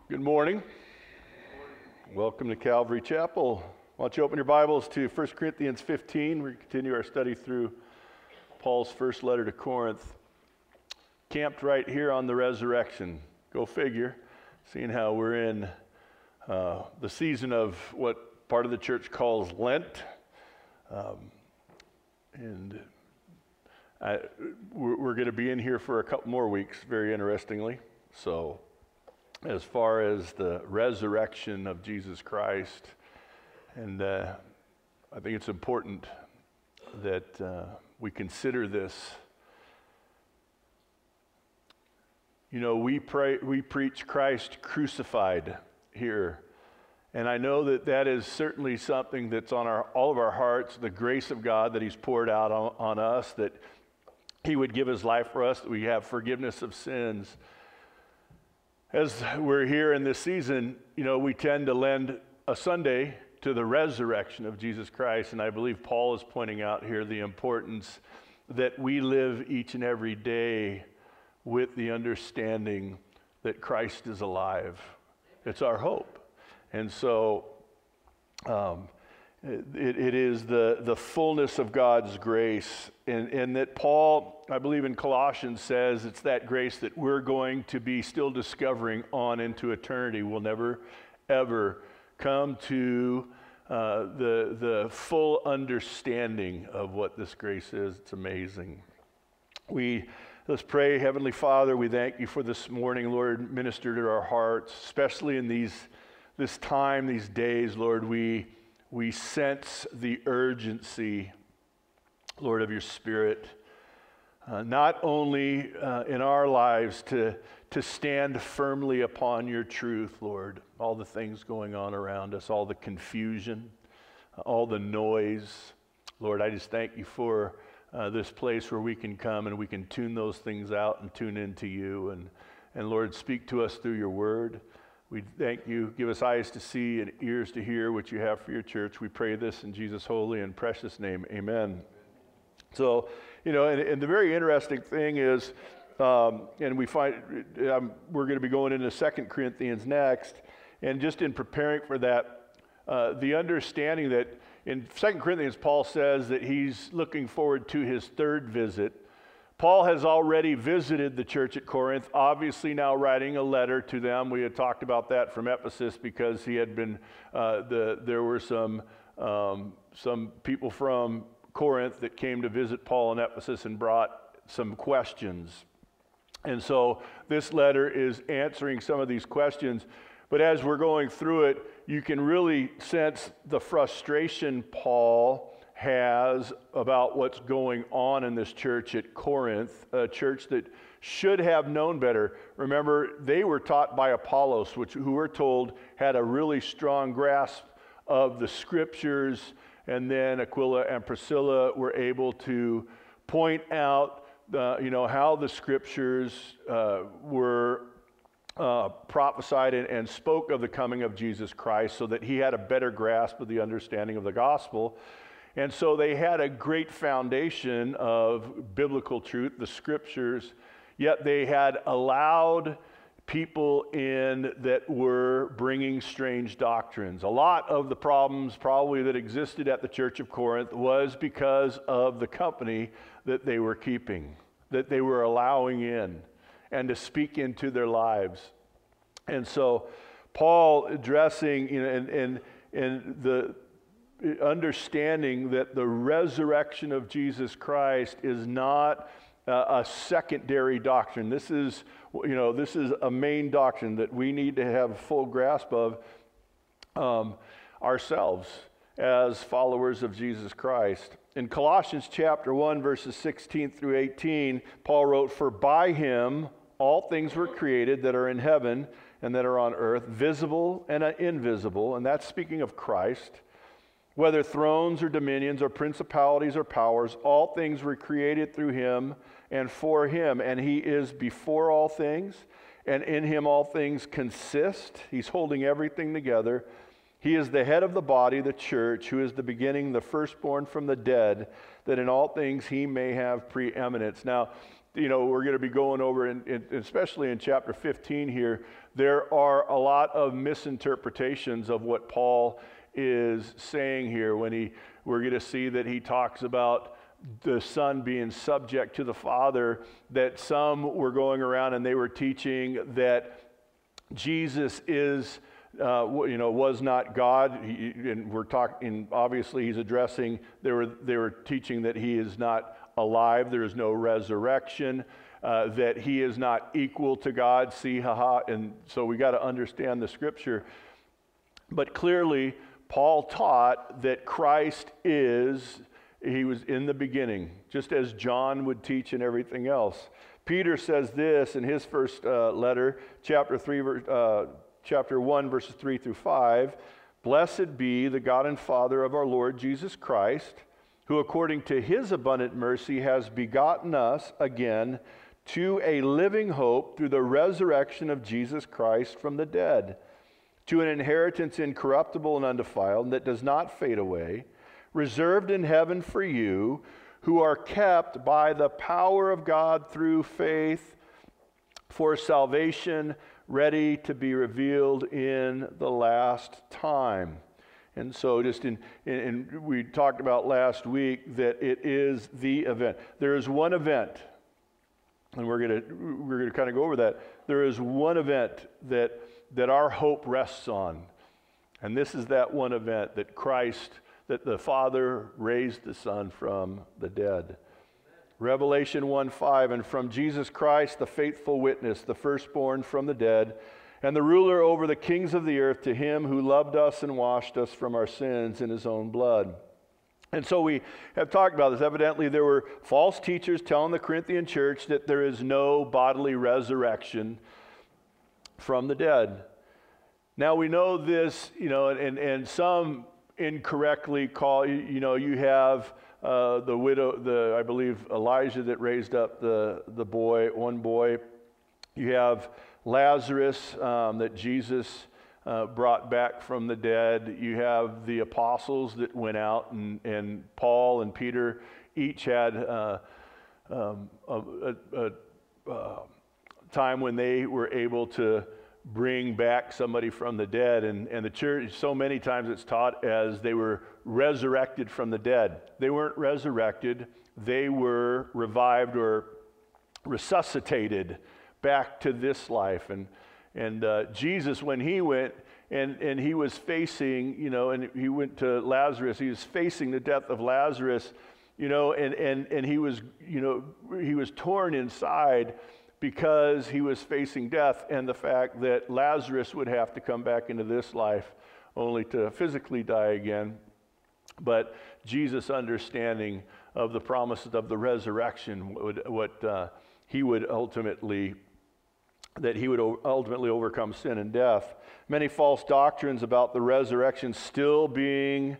Good morning. Welcome to Calvary Chapel. Why don't you open your Bibles to 1 Corinthians 15. We continue our study through Paul's first letter to Corinth. Camped right here on the resurrection. Go figure, seeing how we're in the season of what part of the church calls Lent. We're going to be in here for a couple more weeks, very interestingly. So, as far as the resurrection of Jesus Christ, and I think it's important that we consider this. You know, we preach Christ crucified here, and I know that is certainly something that's on all of our hearts, the grace of God that He's poured out on us, that He would give His life for us, that we have forgiveness of sins. As we're here in this season, you know, we tend to lend a Sunday to the resurrection of Jesus Christ, and I believe Paul is pointing out here the importance that we live each and every day with the understanding that Christ is alive. It's our hope. And so it is the fullness of God's grace, and that Paul, I believe in Colossians, says it's that grace that we're going to be still discovering on into eternity. We'll never, ever come to the full understanding of what this grace is. It's amazing. Let's pray. Heavenly Father, we thank You for this morning. Lord, minister to our hearts, especially in this time, these days. Lord, we sense the urgency, Lord, of Your Spirit, not only in our lives to stand firmly upon Your truth, Lord, all the things going on around us, all the confusion, all the noise. Lord, I just thank You for this place where we can come and we can tune those things out and tune into You. And Lord, speak to us through Your word. We thank You. Give us eyes to see and ears to hear what You have for Your church. We pray this in Jesus' holy and precious name. Amen. So, you know, and the very interesting thing is, and we find we're going to be going into 2 Corinthians next, and just in preparing for that, the understanding that in 2 Corinthians, Paul says that he's looking forward to his third visit. Paul has already visited the church at Corinth, obviously now writing a letter to them. We had talked about that from Ephesus because he had been, there were some people from Corinth that came to visit Paul in Ephesus and brought some questions. And so this letter is answering some of these questions. But as we're going through it, you can really sense the frustration Paul has about what's going on in this church at Corinth, a church that should have known better. Remember, they were taught by Apollos, who we're told had a really strong grasp of the scriptures, and then Aquila and Priscilla were able to point out how the scriptures were prophesied and spoke of the coming of Jesus Christ, so that he had a better grasp of the understanding of the gospel. And so they had a great foundation of biblical truth, the scriptures, yet they had allowed people in that were bringing strange doctrines. A lot of the problems probably that existed at the church of Corinth was because of the company that they were keeping, that they were allowing in and to speak into their lives. And so Paul addressing in the understanding that the resurrection of Jesus Christ is not a secondary doctrine. This is a main doctrine that we need to have full grasp of ourselves as followers of Jesus Christ. In Colossians chapter 1, verses 16 through 18, Paul wrote, "For by him all things were created that are in heaven and that are on earth, visible and invisible," and that's speaking of Christ. "Whether thrones or dominions or principalities or powers, all things were created through him and for him, and he is before all things, and in him all things consist." He's holding everything together. "He is the head of the body, the church, who is the beginning, the firstborn from the dead, that in all things he may have preeminence." Now, we're going to be going over, especially in chapter 15 here, there are a lot of misinterpretations of what Paul is saying here when we're going to see that he talks about the Son being subject to the Father, that some were going around and they were teaching that Jesus is, was not God. And we're talking, obviously he's addressing, they were teaching that he is not alive, there is no resurrection, that he is not equal to God, and so we got to understand the scripture. But clearly, Paul taught that Christ he was in the beginning, just as John would teach and everything else. Peter says this in his first letter, chapter 1, verses 3 through 5, "Blessed be the God and Father of our Lord Jesus Christ, who according to his abundant mercy has begotten us again to a living hope through the resurrection of Jesus Christ from the dead, to an inheritance incorruptible and undefiled, that does not fade away, reserved in heaven for you, who are kept by the power of God through faith for salvation, ready to be revealed in the last time." And so we talked about last week that it is the event. There is one event, and we're gonna kind of go over that. There is one event that our hope rests on. And this is that one event that the Father raised the Son from the dead. Revelation 1:5, "And from Jesus Christ, the faithful witness, the firstborn from the dead, and the ruler over the kings of the earth, to him who loved us and washed us from our sins in his own blood." And so we have talked about this. Evidently, there were false teachers telling the Corinthian church that there is no bodily resurrection from the dead. Now we know this, and some incorrectly call, you have the widow, I believe Elijah that raised up the one boy. You have Lazarus that Jesus brought back from the dead. You have the apostles that went out, and Paul and Peter each had a time when they were able to bring back somebody from the dead. And the church, so many times it's taught as they were resurrected from the dead. They weren't resurrected. They were revived or resuscitated back to this life. And Jesus, when he went and he was facing, and he went to Lazarus, he was facing the death of Lazarus, and he was torn inside because he was facing death and the fact that Lazarus would have to come back into this life only to physically die again. But Jesus' understanding of the promises of the resurrection, he would ultimately overcome sin and death. Many false doctrines about the resurrection still being,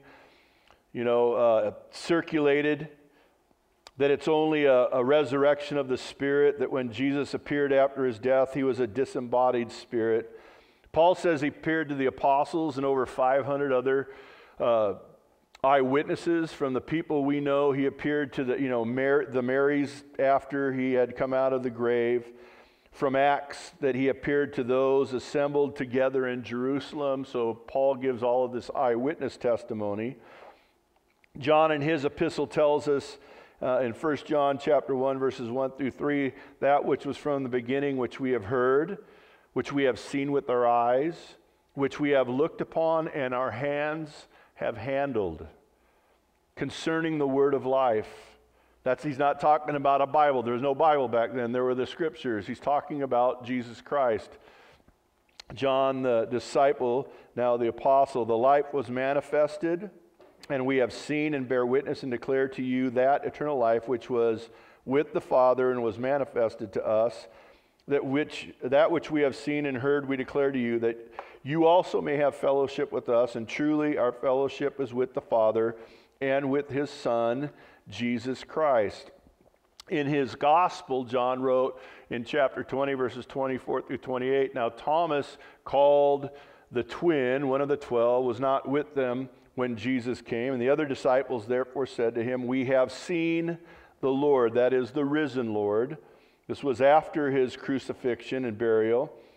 circulated, that it's only a resurrection of the spirit, that when Jesus appeared after his death, he was a disembodied spirit. Paul says he appeared to the apostles and over 500 other eyewitnesses from the people we know. He appeared to the Marys after he had come out of the grave. From Acts, that he appeared to those assembled together in Jerusalem. So Paul gives all of this eyewitness testimony. John in his epistle tells us in 1 John chapter 1, verses 1 through 3, that which was from the beginning, which we have heard, which we have seen with our eyes, which we have looked upon and our hands have handled, concerning the word of life. He's not talking about a Bible. There was no Bible back then. There were the scriptures. He's talking about Jesus Christ. John, the disciple, now the apostle, the life was manifested, and we have seen and bear witness and declare to you that eternal life which was with the Father and was manifested to us, that which we have seen and heard we declare to you, that you also may have fellowship with us. And truly our fellowship is with the Father and with his Son, Jesus Christ. In his gospel, John wrote in chapter 20, verses 24 through 28, "Now Thomas, called the twin, one of the 12, was not with them when Jesus came. And the other disciples therefore said to him, 'We have seen the Lord,'" that is the risen Lord. This was after his crucifixion and burial.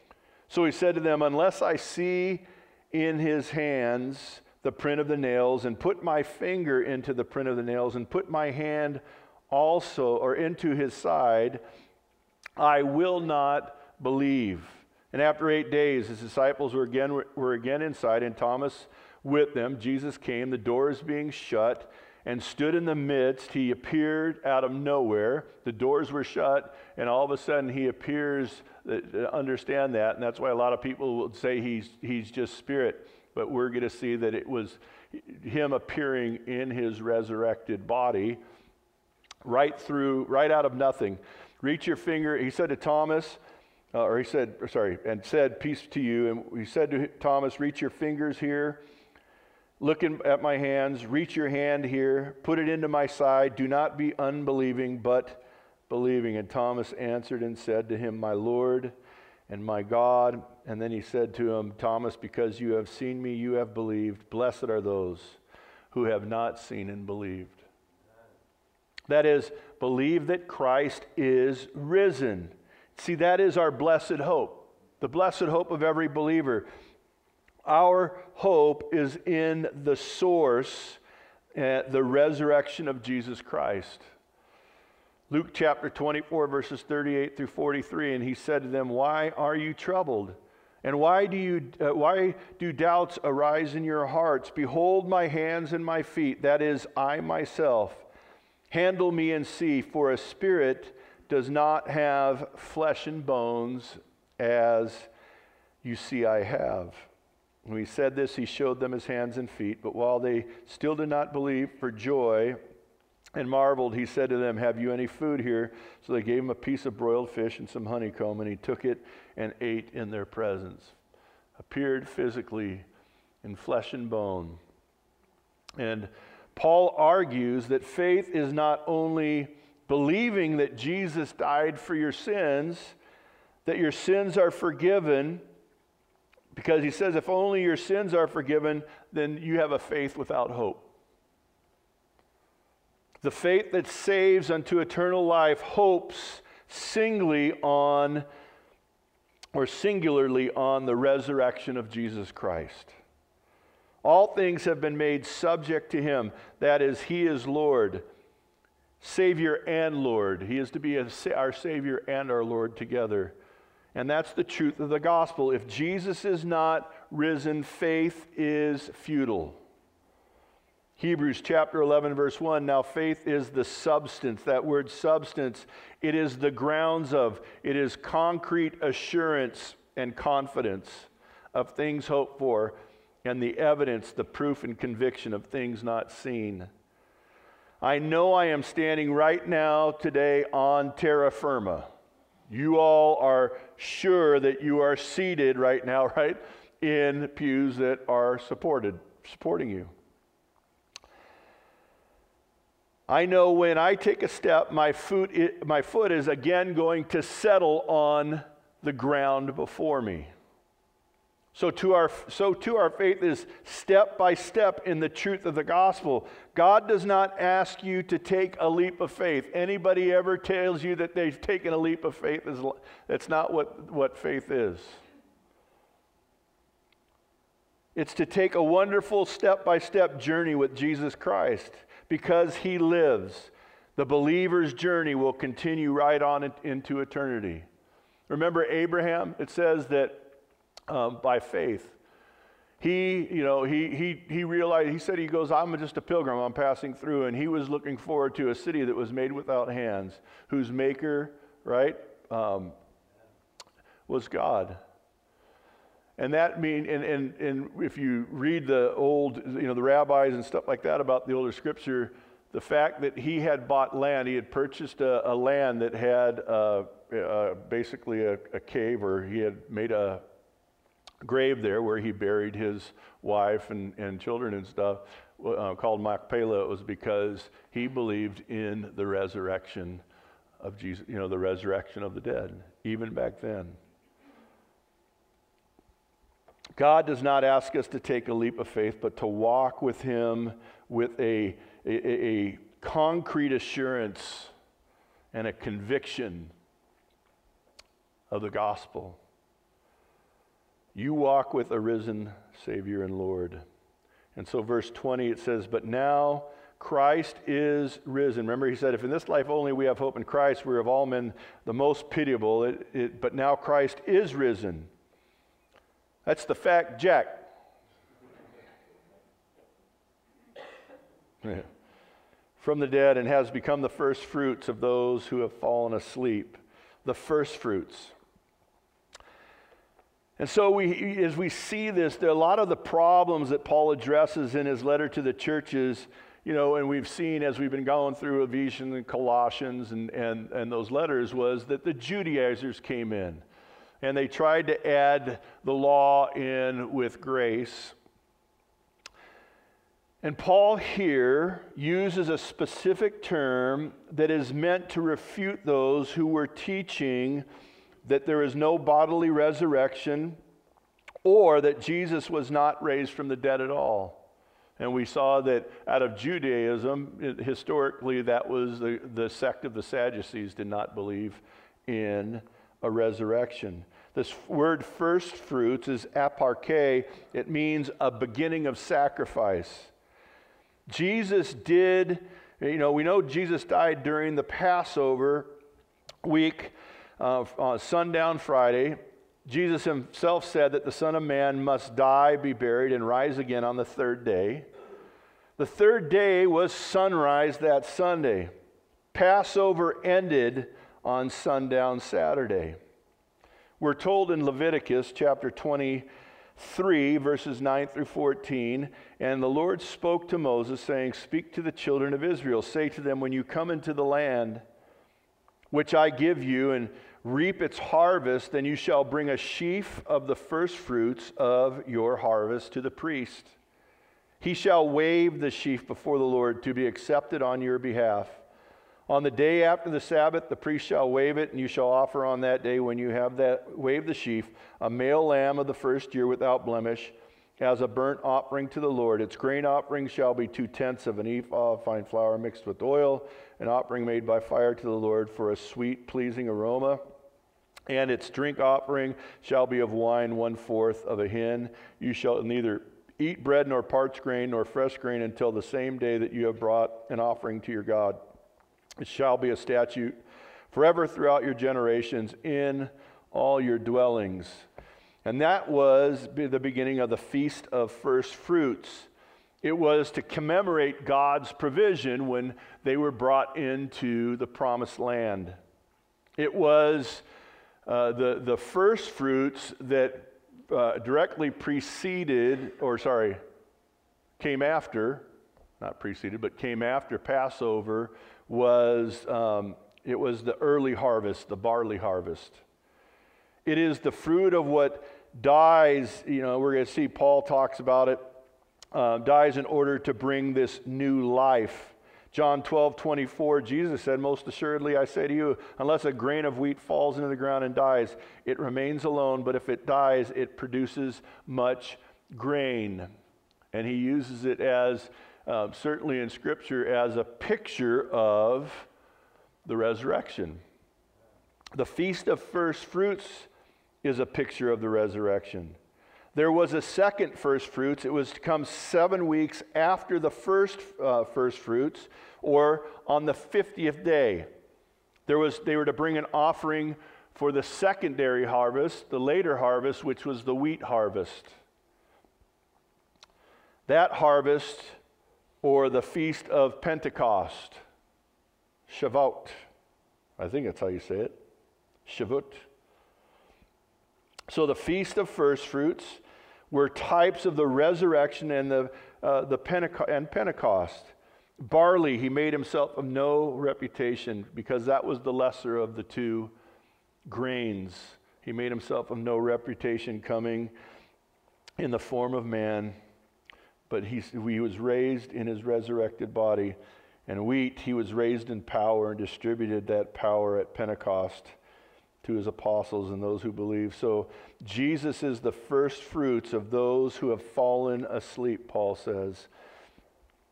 So he said to them, unless I see in his hands the print of the nails, and put my finger into the print of the nails, and put my hand also, or into his side, I will not believe. And after 8 days, his disciples were again inside, and Thomas with them. Jesus came, the doors being shut, and stood in the midst. He appeared out of nowhere. The doors were shut, and all of a sudden he appears. Understand that, and that's why a lot of people will say he's just spirit. But we're going to see that it was him appearing in his resurrected body, right out of nothing. Reach your finger, he said to Thomas, and said, peace to you. And he said to Thomas, reach your fingers here. Looking at my hands, reach your hand here, put it into my side. Do not be unbelieving, but believing. And Thomas answered and said to him, my Lord and my God. And then he said to him, Thomas, because you have seen me, you have believed. Blessed are those who have not seen and believed. That is, believe that Christ is risen. See, that is our blessed hope, the blessed hope of every believer. Our hope is in the source, the resurrection of Jesus Christ. Luke chapter 24, verses 38 through 43, and he said to them, why are you troubled? And why do doubts arise in your hearts? Behold my hands and my feet, that is, I myself. Handle me and see, for a spirit does not have flesh and bones, as you see I have. When he said this, he showed them his hands and feet. But while they still did not believe for joy and marveled, he said to them, have you any food here? So they gave him a piece of broiled fish and some honeycomb, and he took it and ate in their presence. Appeared physically in flesh and bone. And Paul argues that faith is not only believing that Jesus died for your sins, that your sins are forgiven, because he says if only your sins are forgiven, then you have a faith without hope. The faith that saves unto eternal life hopes singularly on the resurrection of Jesus Christ. All things have been made subject to him. That is, he is Lord, Savior and Lord. He is to be our Savior and our Lord together. And that's the truth of the gospel. If Jesus is not risen, faith is futile. Hebrews chapter 11, verse 1, now faith is the substance. That word substance, it is the grounds of, it is concrete assurance and confidence of things hoped for, and the evidence, the proof and conviction of things not seen. I know I am standing right now today on terra firma. You all are sure that you are seated right now, right, in pews that are supporting you. I know when I take a step, my foot is again going to settle on the ground before me. So too our faith is step by step in the truth of the gospel. God does not ask you to take a leap of faith. Anybody ever tells you that they've taken a leap of faith, that's not what faith is. It's to take a wonderful step-by-step journey with Jesus Christ. Because he lives, the believer's journey will continue right on into eternity. Remember Abraham? It says that by faith, he realized, he said, he goes, I'm just a pilgrim, I'm passing through, and he was looking forward to a city that was made without hands, whose maker, right, was God. And that and if you read the old, the rabbis and stuff like that about the older scripture, the fact that he had bought land, he had purchased a land that had basically a cave, or he had made a grave there where he buried his wife and children and stuff, called Machpelah. It was because he believed in the resurrection of Jesus, the resurrection of the dead, even back then. God does not ask us to take a leap of faith, but to walk with him with a concrete assurance and a conviction of the gospel. You walk with a risen Savior and Lord. And so verse 20, it says, but now Christ is risen. Remember, he said, if in this life only we have hope in Christ, we're of all men the most pitiable. But now Christ is risen. That's the fact, Jack. Yeah. From the dead, and has become the first fruits of those who have fallen asleep. The first fruits. And so as we see this, there are a lot of the problems that Paul addresses in his letter to the churches, and we've seen as we've been going through Ephesians and Colossians and those letters, was that the Judaizers came in and they tried to add the law in with grace. And Paul here uses a specific term that is meant to refute those who were teaching that there is no bodily resurrection or that Jesus was not raised from the dead at all. And we saw that out of Judaism, historically, that was the sect of the Sadducees did not believe in a resurrection. This word first fruits is aparche. It means a beginning of sacrifice. Jesus did, we know Jesus died during the Passover week, on sundown Friday. Jesus himself said that the Son of Man must die, be buried, and rise again on the third day. The third day was sunrise that Sunday. Passover ended on sundown Saturday. We're told in Leviticus chapter 23, verses 9 through 14, and the Lord spoke to Moses, saying, speak to the children of Israel. Say to them, when you come into the land which I give you, and reap its harvest, then you shall bring a sheaf of the first fruits of your harvest to the priest. He shall wave the sheaf before the Lord to be accepted on your behalf. On the day after the Sabbath, the priest shall wave it, and you shall offer on that day, when you have waved the sheaf, a male lamb of the first year without blemish, as a burnt offering to the Lord. Its grain offering shall be 2/10 of an ephah of fine flour mixed with oil, an offering made by fire to the Lord for a sweet, pleasing aroma. And its drink offering shall be of wine 1/4 of a hin. You shall neither eat bread nor parched grain nor fresh grain until the same day that you have brought an offering to your God. It shall be a statute forever throughout your generations in all your dwellings. And that was the beginning of the Feast of First Fruits. It was to commemorate God's provision when they were brought into the Promised Land. It was the first fruits that directly came after, not preceded, but came after Passover, was it was the early harvest, the barley harvest. It is the fruit of what dies, we're going to see Paul talks about it, dies in order to bring this new life. John 12:24, Jesus said, most assuredly I say to you, unless a grain of wheat falls into the ground and dies, it remains alone, but if it dies, it produces much grain. And he uses it as, certainly in Scripture, as a picture of the resurrection. The Feast of First Fruits is a picture of the resurrection. There was a second first fruits. It was to come 7 weeks after the first fruits, or on the 50th day. They were to bring an offering for the secondary harvest, the later harvest, which was the wheat harvest. That harvest, or the Feast of Pentecost, Shavuot, I think that's how you say it, Shavuot. So the Feast of First Fruits were types of the resurrection and the Pentecost. Barley, he made himself of no reputation, because that was the lesser of the two grains. He made himself of no reputation, coming in the form of man, but he was raised in his resurrected body. And wheat, he was raised in power and distributed that power at Pentecost to his apostles and those who believe. So Jesus is the first fruits of those who have fallen asleep, Paul says.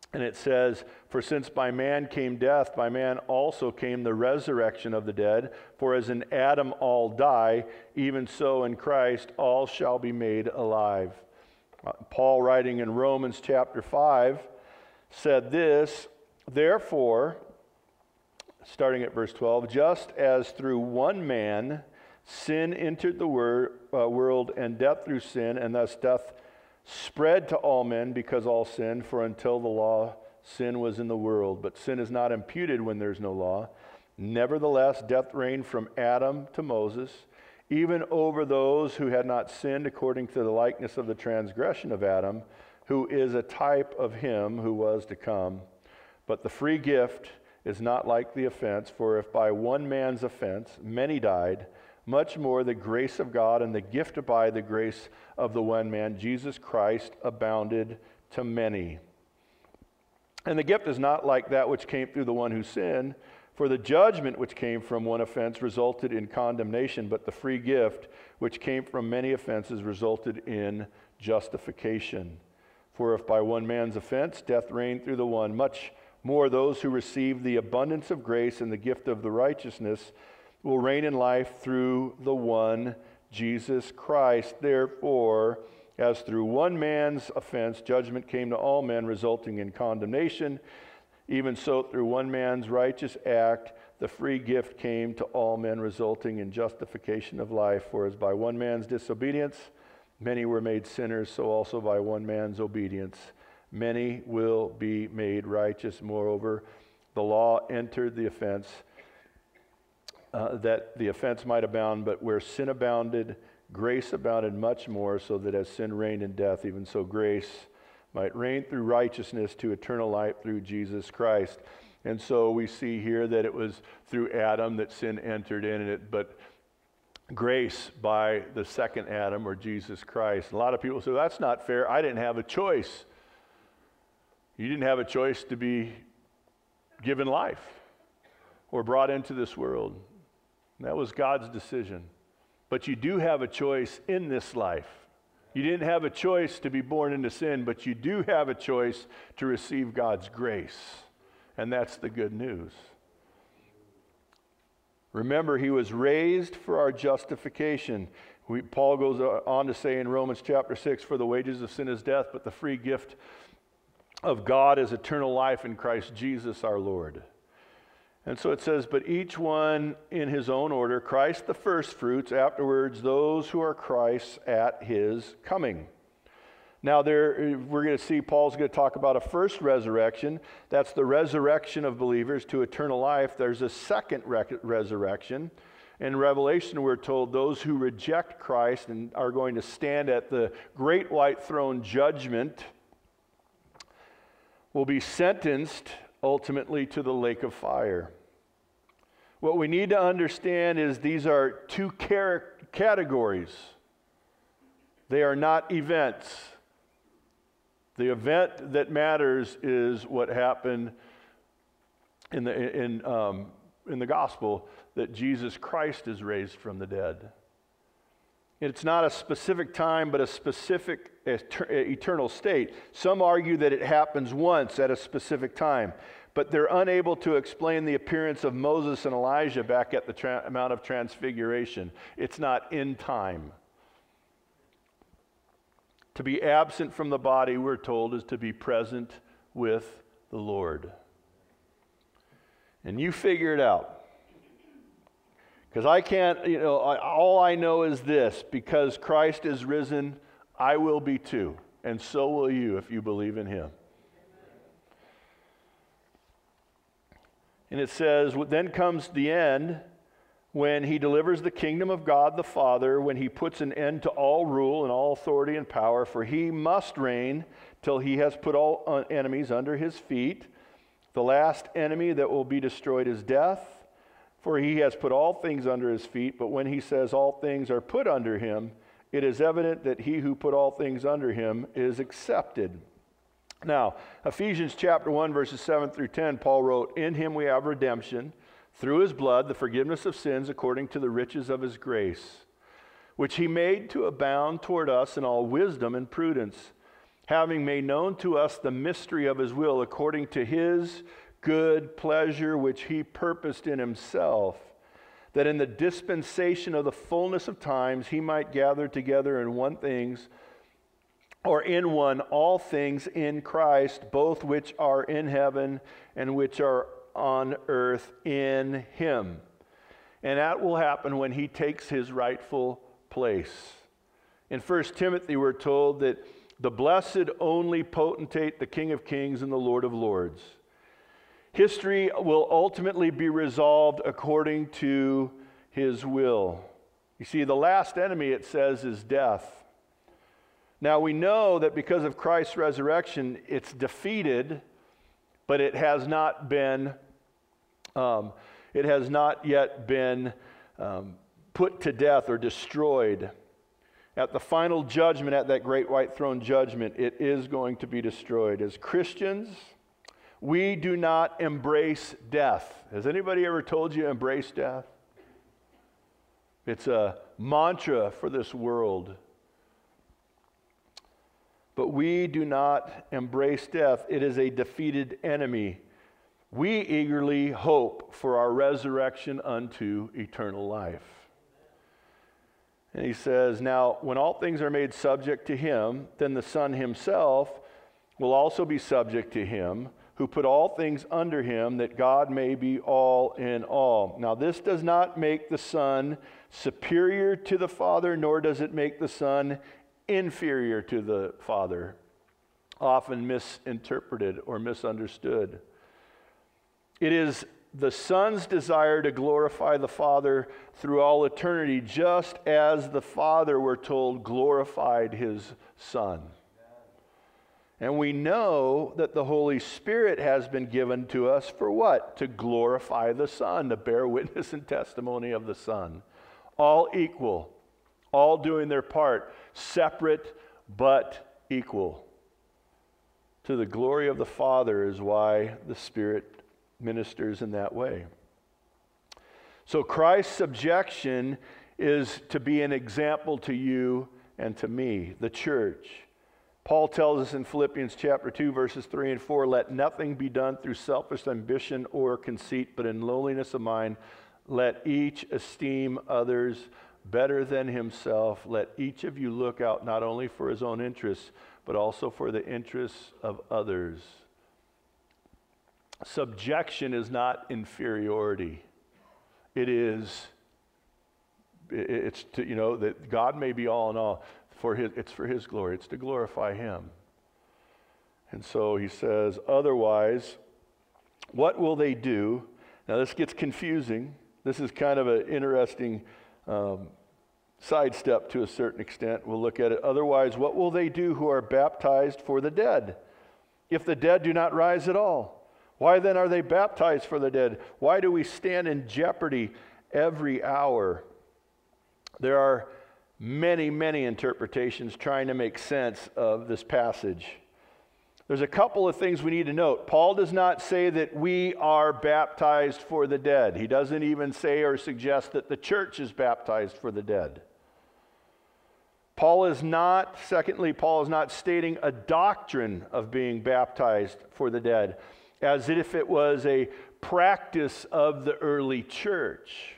And it says, "For since by man came death, by man also came the resurrection of the dead. For as in Adam all die, even so in Christ all shall be made alive." Paul, writing in Romans chapter 5, said this, "Therefore," starting at verse 12, "just as through one man sin entered the world, and death through sin, and thus death spread to all men because all sinned, for until the law, sin was in the world. But sin is not imputed when there's no law. Nevertheless, death reigned from Adam to Moses, even over those who had not sinned according to the likeness of the transgression of Adam, who is a type of him who was to come. But the free gift is not like the offense, for if by one man's offense many died, much more the grace of God and the gift by the grace of the one man, Jesus Christ, abounded to many. And the gift is not like that which came through the one who sinned, for the judgment which came from one offense resulted in condemnation, but the free gift which came from many offenses resulted in justification. For if by one man's offense death reigned through the one, much more those who receive the abundance of grace and the gift of the righteousness will reign in life through the one, Jesus Christ. Therefore, as through one man's offense judgment came to all men, resulting in condemnation, even so through one man's righteous act the free gift came to all men, resulting in justification of life. For as by one man's disobedience many were made sinners, so also by one man's obedience many will be made righteous. Moreover, the law entered the offense, that the offense might abound, but where sin abounded, grace abounded much more, so that as sin reigned in death, even so grace might reign through righteousness to eternal life through Jesus Christ. And so we see here that it was through Adam that sin entered in it, but grace by the second Adam, or Jesus Christ. A lot of people say, that's not fair. I didn't have a choice. You didn't have a choice to be given life or brought into this world. That was God's decision. But you do have a choice in this life. You didn't have a choice to be born into sin, but you do have a choice to receive God's grace. And that's the good news. Remember, he was raised for our justification. Paul goes on to say in Romans chapter 6, "For the wages of sin is death, but the free gift of God is eternal life in Christ Jesus our Lord." And so it says, "But each one in his own order, Christ the first fruits, afterwards those who are Christ's at his coming." Now we're going to see Paul's going to talk about a first resurrection. That's the resurrection of believers to eternal life. There's a second resurrection. In Revelation, we're told those who reject Christ and are going to stand at the great white throne judgment will be sentenced ultimately to the lake of fire. What we need to understand is these are two categories. They are not events. The event that matters is what happened in the gospel, that Jesus Christ is raised from the dead. It's not a specific time, but a specific eternal state. Some argue that it happens once at a specific time, but they're unable to explain the appearance of Moses and Elijah back at the Mount of Transfiguration. It's not in time. To be absent from the body, we're told, is to be present with the Lord. And you figure it out. Because I can't, all I know is this: because Christ is risen, I will be too. And so will you if you believe in him. And it says, then comes the end, when he delivers the kingdom of God the Father, when he puts an end to all rule and all authority and power, for he must reign till he has put all enemies under his feet. The last enemy that will be destroyed is death, for he has put all things under his feet. But when he says all things are put under him, it is evident that he who put all things under him is accepted. Now, Ephesians chapter 1, verses 7 through 10, Paul wrote, "In him we have redemption, through his blood, the forgiveness of sins according to the riches of his grace, which he made to abound toward us in all wisdom and prudence, having made known to us the mystery of his will according to his good pleasure which he purposed in himself, that in the dispensation of the fullness of times he might gather together in one things, or in one all things in Christ, both which are in heaven and which are on earth in him. And that will happen when he takes his rightful place. In 1 Timothy, we're told that the blessed only potentate, the King of Kings and the Lord of Lords. History will ultimately be resolved according to his will. You see, the last enemy, it says, is death. Now, we know that because of Christ's resurrection, it's defeated, but it has not yet been put to death or destroyed. At the final judgment, at that great white throne judgment, it is going to be destroyed. As Christians, we do not embrace death. Has anybody ever told you embrace death? It's a mantra for this world. But we do not embrace death. It is a defeated enemy. We eagerly hope for our resurrection unto eternal life. And he says, now, when all things are made subject to him, then the Son himself will also be subject to him, who put all things under him, that God may be all in all. Now, this does not make the Son superior to the Father, nor does it make the Son inferior to the Father, often misinterpreted or misunderstood. It is the Son's desire to glorify the Father through all eternity, just as the Father, we're told, glorified his Son. And we know that the Holy Spirit has been given to us for what? To glorify the Son, to bear witness and testimony of the Son. All equal, all doing their part, separate but equal. To the glory of the Father is why the Spirit ministers in that way. So Christ's subjection is to be an example to you and to me, the church. Paul tells us in Philippians chapter 2, verses 3 and 4, let nothing be done through selfish ambition or conceit, but in lowliness of mind, let each esteem others better than himself. Let each of you look out not only for his own interests, but also for the interests of others. Subjection is not inferiority. It's to, that God may be all in all. It's for his glory. It's to glorify him. And so he says, otherwise, what will they do? Now this gets confusing. This is kind of an interesting sidestep to a certain extent. We'll look at it. Otherwise, what will they do who are baptized for the dead, if the dead do not rise at all? Why then are they baptized for the dead? Why do we stand in jeopardy every hour? There are many, many interpretations trying to make sense of this passage. There's a couple of things we need to note. Paul does not say that we are baptized for the dead. He doesn't even say or suggest that the church is baptized for the dead. Paul is not stating a doctrine of being baptized for the dead, as if it was a practice of the early church.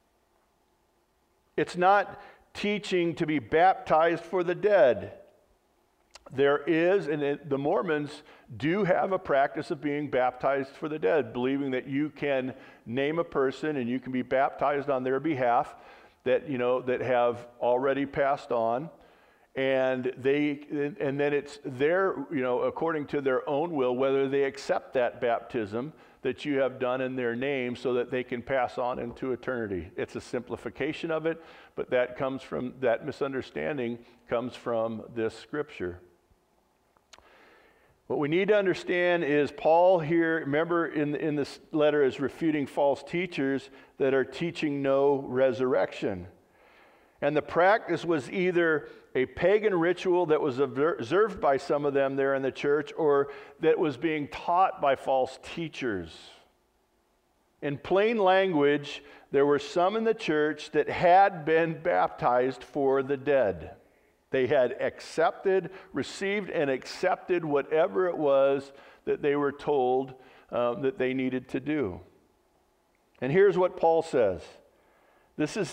It's not teaching to be baptized for the dead. There is, and the Mormons do have a practice of being baptized for the dead, believing that you can name a person and you can be baptized on their behalf that have already passed on. And then it's their, according to their own will, whether they accept that baptism that you have done in their name so that they can pass on into eternity. It's a simplification of it, but that misunderstanding comes from this scripture. What we need to understand is Paul here, remember in this letter, is refuting false teachers that are teaching no resurrection. And the practice was either a pagan ritual that was observed by some of them there in the church, or that was being taught by false teachers. In plain language, there were some in the church that had been baptized for the dead. They had received and accepted whatever it was that they were told that they needed to do. And here's what Paul says. This is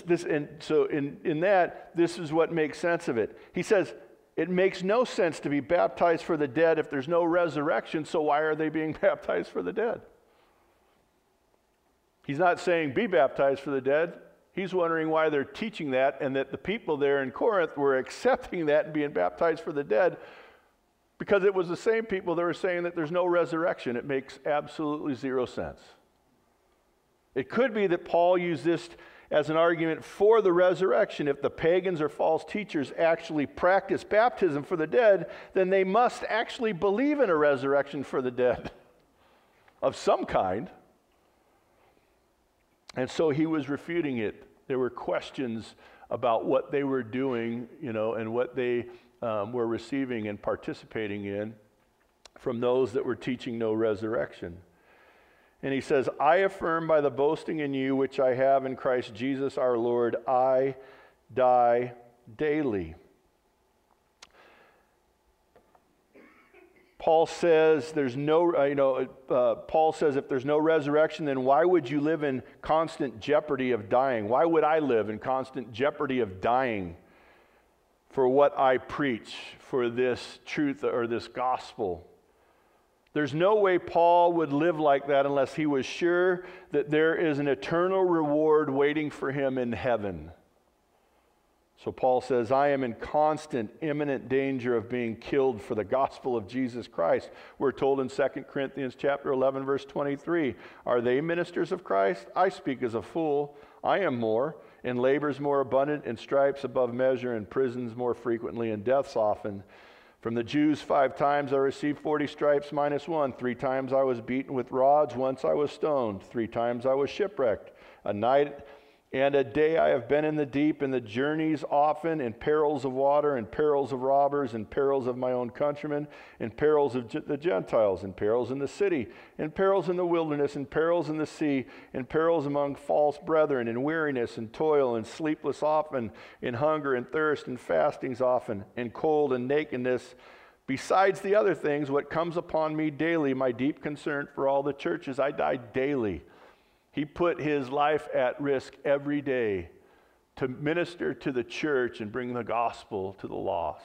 what makes sense of it. He says, it makes no sense to be baptized for the dead if there's no resurrection, so why are they being baptized for the dead? He's not saying be baptized for the dead. He's wondering why they're teaching that, and that the people there in Corinth were accepting that and being baptized for the dead, because it was the same people that were saying that there's no resurrection. It makes absolutely zero sense. It could be that Paul used this as an argument for the resurrection. If the pagans or false teachers actually practice baptism for the dead, then they must actually believe in a resurrection for the dead of some kind. And so he was refuting it. There were questions about what they were doing, and what they were receiving and participating in from those that were teaching no resurrection. And he says, I affirm by the boasting in you which I have in Christ Jesus our Lord, I die daily. Paul says Paul says if there's no resurrection, then why would you live in constant jeopardy of dying? Why would I live in constant jeopardy of dying for what I preach, for this truth or this gospel? There's no way Paul would live like that unless he was sure that there is an eternal reward waiting for him in heaven. So Paul says, I am in constant, imminent danger of being killed for the gospel of Jesus Christ. We're told in 2 Corinthians chapter 11, verse 23, are they ministers of Christ? I speak as a fool. I am more, in labors more abundant, in stripes above measure, in prisons more frequently, in deaths often. From the Jews 5 times I received 40 stripes minus 1. 3 times I was beaten with rods. Once I was stoned. 3 times I was shipwrecked. A night and a day I have been in the deep, in the journeys often, in perils of water, in perils of robbers, in perils of my own countrymen, in perils of the Gentiles, in perils in the city, in perils in the wilderness, in perils in the sea, in perils among false brethren, in weariness and toil, and sleepless often, in hunger and thirst, and fastings often, in cold and nakedness. Besides the other things, what comes upon me daily, my deep concern for all the churches, I die daily. He put his life at risk every day to minister to the church and bring the gospel to the lost.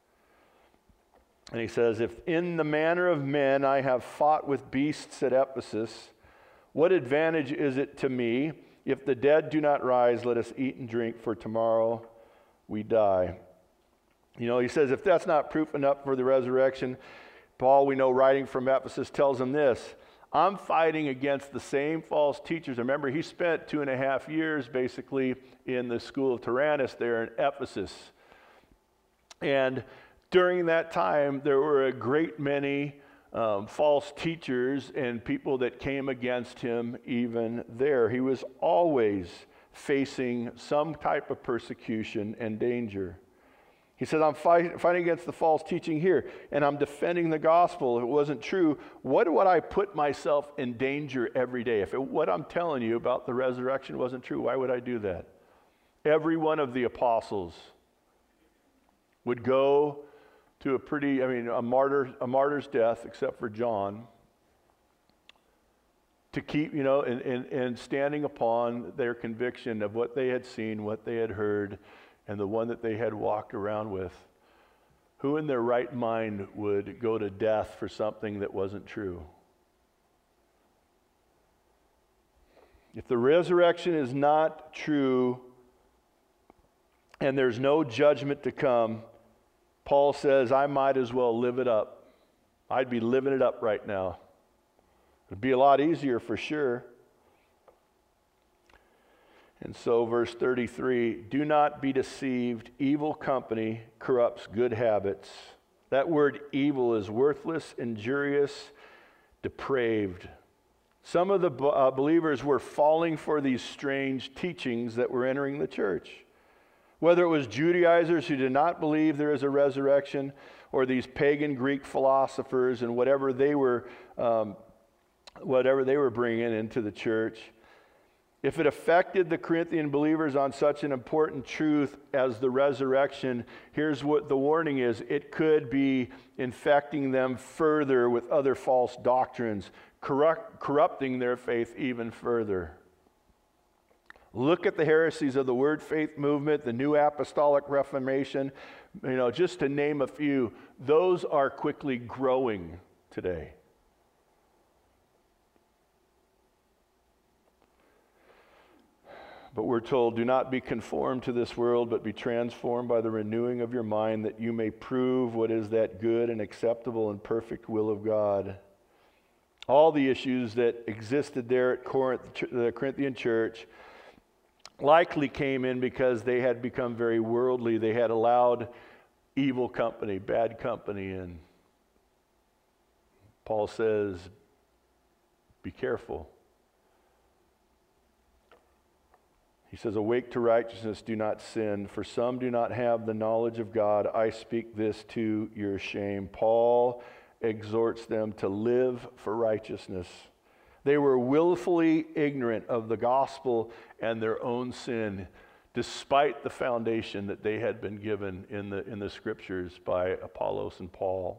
And he says, if in the manner of men I have fought with beasts at Ephesus, what advantage is it to me? If the dead do not rise, let us eat and drink, for tomorrow we die. He says, if that's not proof enough for the resurrection, Paul, we know, writing from Ephesus, tells him this, I'm fighting against the same false teachers. Remember, he spent 2.5 years basically in the school of Tyrannus there in Ephesus. And during that time, there were a great many false teachers and people that came against him even there. He was always facing some type of persecution and danger. He says, I'm fighting against the false teaching here, and I'm defending the gospel. If it wasn't true, what would I put myself in danger every day? If what I'm telling you about the resurrection wasn't true, why would I do that? Every one of the apostles would go to a martyr's death, except for John, to keep, and standing upon their conviction of what they had seen, what they had heard, and the one that they had walked around with. Who in their right mind would go to death for something that wasn't true? If the resurrection is not true and there's no judgment to come, Paul says, I might as well live it up. I'd be living it up right now. It'd be a lot easier for sure. And so verse 33, do not be deceived. Evil company corrupts good habits. That word evil is worthless, injurious, depraved. Some of the believers were falling for these strange teachings that were entering the church. Whether it was Judaizers who did not believe there is a resurrection, or these pagan Greek philosophers and whatever they were bringing into the church. If it affected the Corinthian believers on such an important truth as the resurrection, here's what the warning is. It could be infecting them further with other false doctrines, corrupting their faith even further. Look at the heresies of the Word Faith movement, the New Apostolic Reformation, just to name a few. Those are quickly growing today. But we're told, do not be conformed to this world, but be transformed by the renewing of your mind, that you may prove what is that good and acceptable and perfect will of God. All the issues that existed there at Corinth, the Corinthian church, likely came in because they had become very worldly. They had allowed evil company, bad company in. Paul says, be careful. He says, awake to righteousness, do not sin, for some do not have the knowledge of God. I speak this to your shame. Paul exhorts them to live for righteousness. They were willfully ignorant of the gospel and their own sin, despite the foundation that they had been given in the scriptures by Apollos and Paul.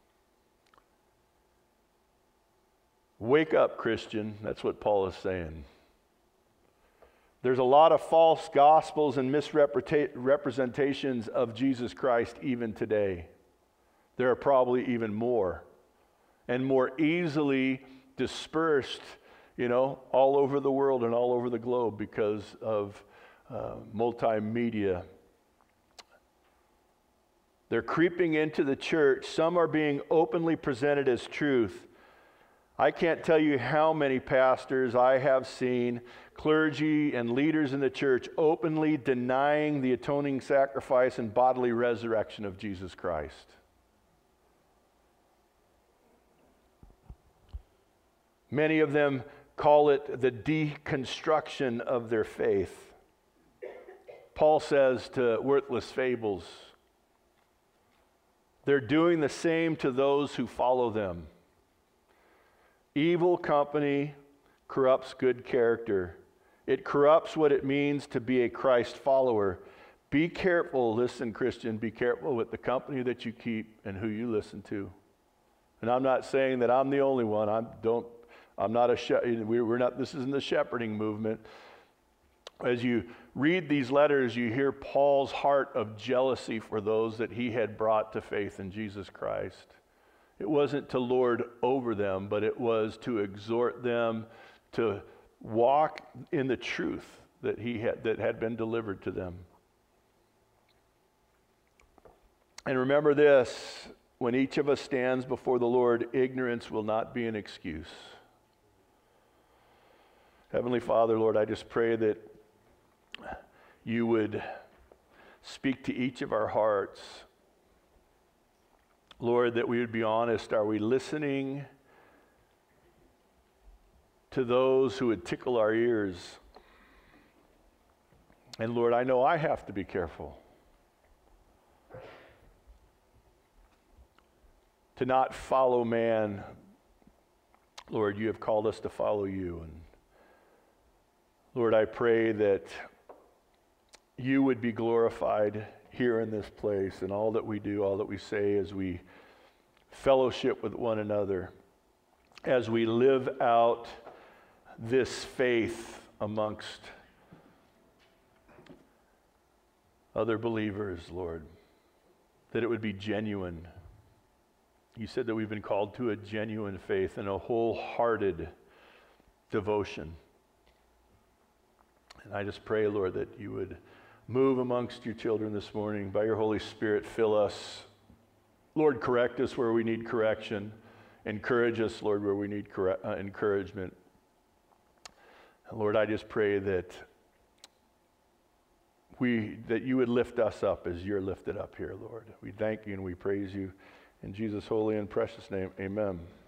Wake up, Christian. That's what Paul is saying. There's a lot of false gospels and misrepresentations of Jesus Christ even today. There are probably even more, and more easily dispersed, all over the world and all over the globe because of multimedia. They're creeping into the church. Some are being openly presented as truth. I can't tell you how many pastors I have seen, clergy and leaders in the church, openly denying the atoning sacrifice and bodily resurrection of Jesus Christ. Many of them call it the deconstruction of their faith. Paul says to worthless fables, they're doing the same to those who follow them. Evil company corrupts good character. It corrupts what it means to be a Christ follower. Be careful, listen, Christian, be careful with the company that you keep and who you listen to. And I'm not saying that I'm the only one. This isn't the shepherding movement. As you read these letters, you hear Paul's heart of jealousy for those that he had brought to faith in Jesus Christ. It wasn't to lord over them, but it was to exhort them to walk in the truth that had been delivered to them. And remember this, when each of us stands before the Lord, ignorance will not be an excuse. Heavenly Father, Lord, I just pray that you would speak to each of our hearts. Lord, that we would be honest. Are we listening to those who would tickle our ears? And Lord, I know I have to be careful to not follow man. Lord, you have called us to follow you. And Lord, I pray that you would be glorified here in this place, and all that we do, all that we say, as we fellowship with one another, as we live out this faith amongst other believers, Lord, that it would be genuine. You said that we've been called to a genuine faith and a wholehearted devotion. And I just pray, Lord, that you would move amongst your children this morning. By your Holy Spirit, fill us. Lord, correct us where we need correction. Encourage us, Lord, where we need encouragement. And Lord, I just pray that you would lift us up as you're lifted up here, Lord. We thank you and we praise you. In Jesus' holy and precious name, amen.